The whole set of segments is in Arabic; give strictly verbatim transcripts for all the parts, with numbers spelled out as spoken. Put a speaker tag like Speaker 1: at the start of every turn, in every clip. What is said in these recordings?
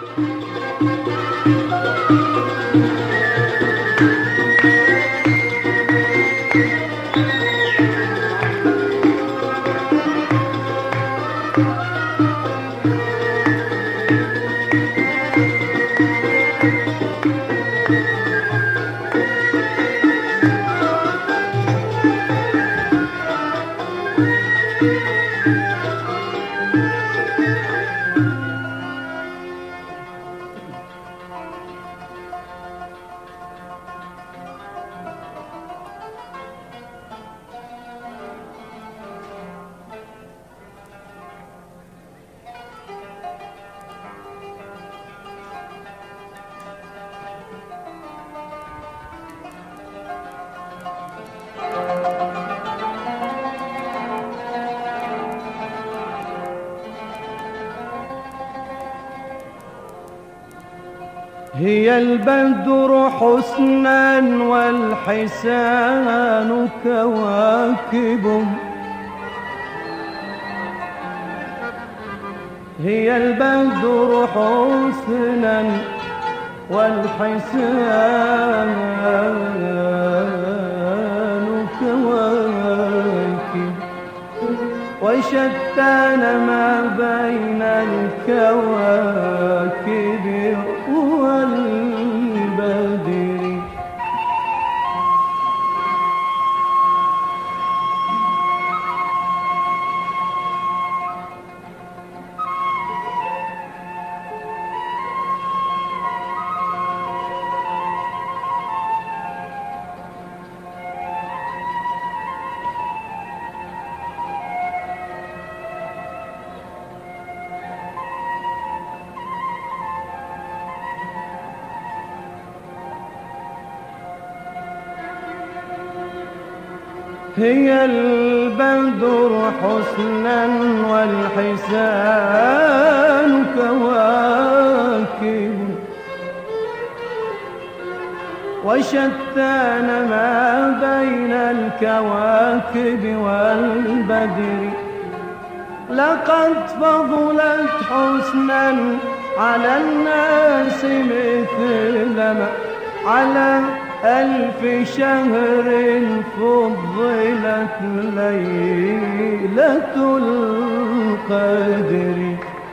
Speaker 1: هي البدر حسنا والحسان كواكب، هي البدر حسنا والحسان كواكب، وشتان ما بين الكواكب والبدر. هي البدر حسنا والحسان كواكب، وشتان ما بين الكواكب والبدر. لقد فضلت حسنا على الناس مثلما على ألف شهر فضلت ليلة القدر.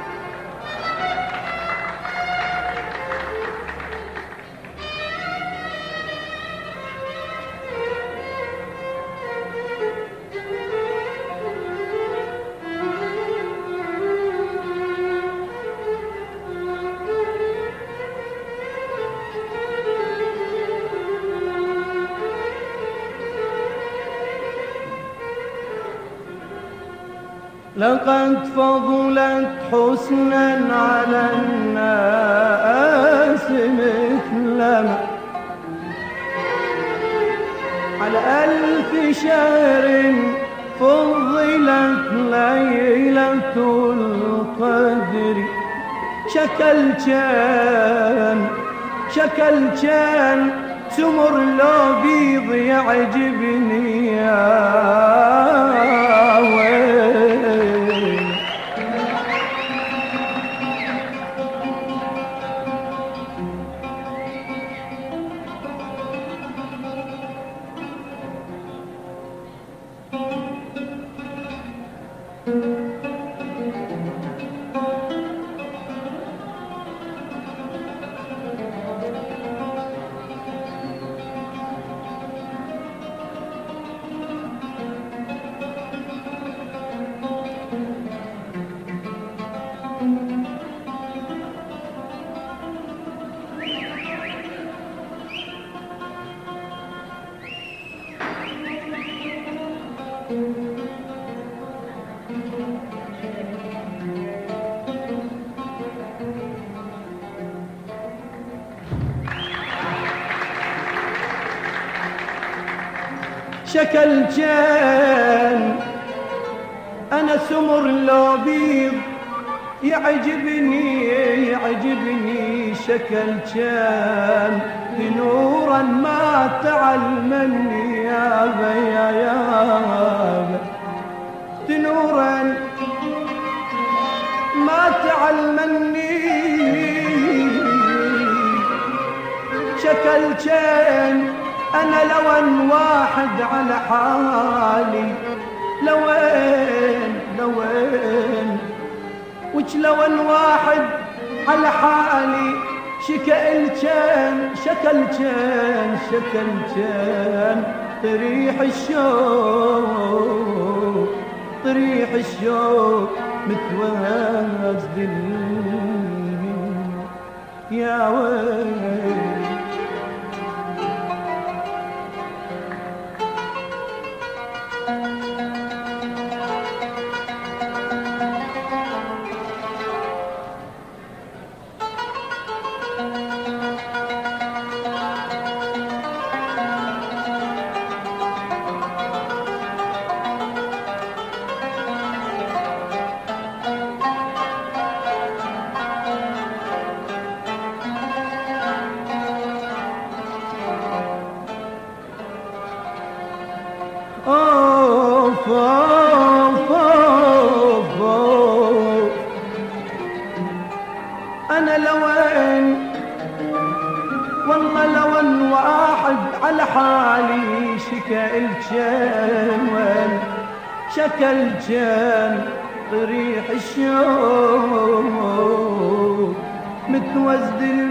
Speaker 1: لقد فضلت حسنا على الناس مثلما على ألف شهر فضلت ليلة القدر. شكلتان شكلتان سمر لو بيض يعجبني يا ويل. شكلتان أنا سمر لو بيض يعجبني يعجبني شكلتان بنورا ما تعلمني يا بيا يا بنورا ما تعلمني شكلتين أنا لون واحد على حالي لوين لوين وش لون واحد على حالي شكلتين شكلتين شكلتين طريح الشوق طريح الشوق متوازن يا ويلي أوف أوف أوف أوف أنا لوين والله لون واحد على حالي شكلتين وين شكلتين طريح الشوق متوزد